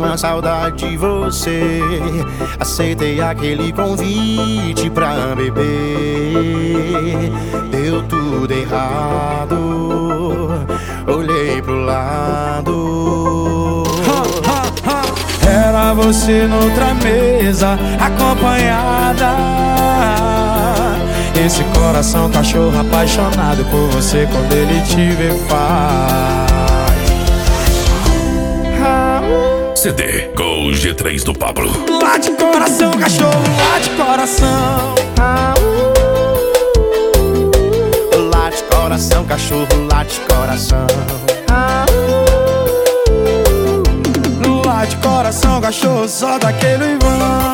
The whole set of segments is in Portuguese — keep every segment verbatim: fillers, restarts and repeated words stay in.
uma saudade de você. Aceitei aquele convite pra beber. Deu tudo errado, olhei pro lado. Era você noutra mesa, acompanhada. Esse coração cachorro apaixonado por você, quando ele te vê faz. C D com o G três do Pablo. Late coração, cachorro, late coração. Late coração, cachorro, late coração. Late coração, cachorro, só daquele vão.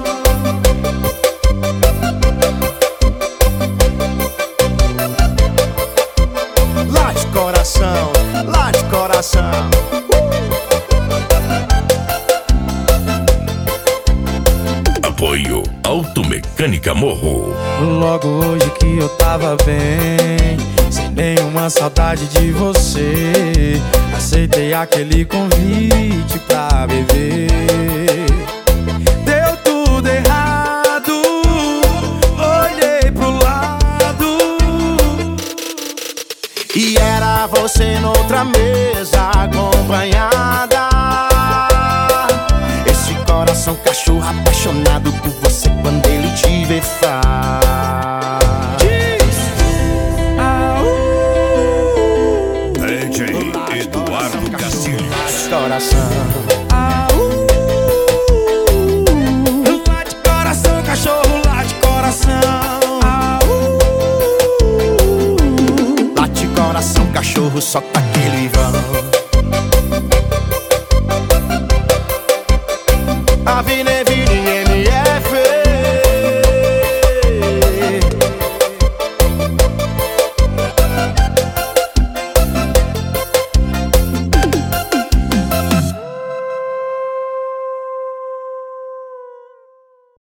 Late coração, late coração. Apoio Automecânica Morro. Logo hoje que eu tava bem, sem nenhuma saudade de você, aceitei aquele convite pra beber. Deu tudo errado, olhei pro lado. E era você noutra mesa, acompanhada. Esse coração cachorro apaixonado por você, quando ele te vê faz. D J Eduardo Castilhos. Coração. Late coração, cachorro, late coração. Late coração, cachorro, solta aquele vão. A Avenida